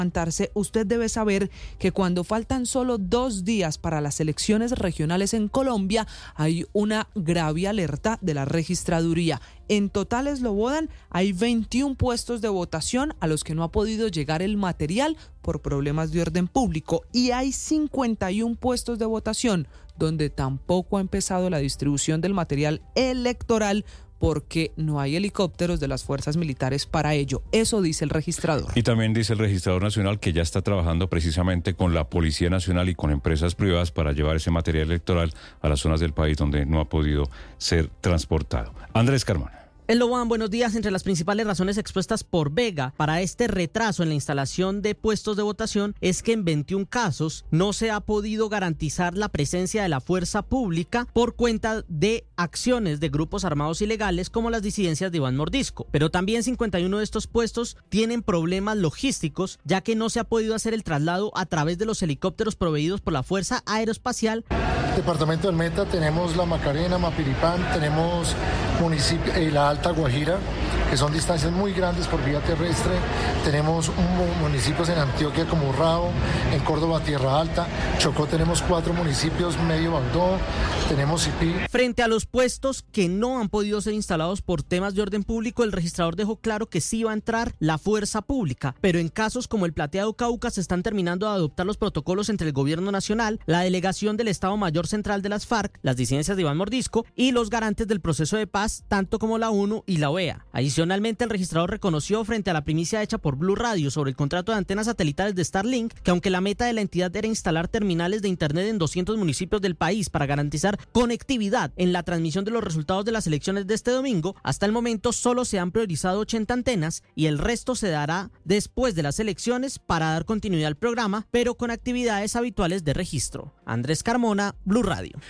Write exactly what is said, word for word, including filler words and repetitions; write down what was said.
levantarse, usted debe saber que cuando faltan solo dos días para las elecciones regionales en Colombia, hay una grave alerta de la registraduría. En total, Slobodan, hay veintiún puestos de votación a los que no ha podido llegar el material por problemas de orden público, y hay cincuenta y uno puestos de votación donde tampoco ha empezado la distribución del material electoral porque no hay helicópteros de las fuerzas militares para ello. Eso dice el registrador. Y también dice el registrador nacional que ya está trabajando precisamente con la Policía Nacional y con empresas privadas para llevar ese material electoral a las zonas del país donde no ha podido ser transportado. Andrés Carmona. Slobodan, buenos días. Entre las principales razones expuestas por Vega para este retraso en la instalación de puestos de votación es que en veintiún casos no se ha podido garantizar la presencia de la fuerza pública por cuenta de acciones de grupos armados ilegales como las disidencias de Iván Mordisco. Pero también cincuenta y uno de estos puestos tienen problemas logísticos, ya que no se ha podido hacer el traslado a través de los helicópteros proveídos por la Fuerza Aeroespacial. Departamento del Meta, tenemos La Macarena, Mapiripán, tenemos municipio, eh, la Alta Guajira, que son distancias muy grandes por vía terrestre. Tenemos un, municipios en Antioquia como Urrao, en Córdoba, Tierra Alta, Chocó tenemos cuatro municipios, Medio Baudó, tenemos Sipí. Frente a los puestos que no han podido ser instalados por temas de orden público, el registrador dejó claro que sí va a entrar la fuerza pública, pero en casos como el Plateado Cauca se están terminando de adoptar los protocolos entre el gobierno nacional, la delegación del Estado Mayor Central de las FARC, las disidencias de Iván Mordisco y los garantes del proceso de paz, tanto como la ONU y la O E A. Adicionalmente, el registrador reconoció frente a la primicia hecha por Blue Radio sobre el contrato de antenas satelitales de Starlink que aunque la meta de la entidad era instalar terminales de internet en doscientos municipios del país para garantizar conectividad en la transmisión de los resultados de las elecciones de este domingo, hasta el momento solo se han priorizado ochenta antenas y el resto se dará después de las elecciones para dar continuidad al programa, pero con actividades habituales de registro. Andrés Carmona, Blue Radio.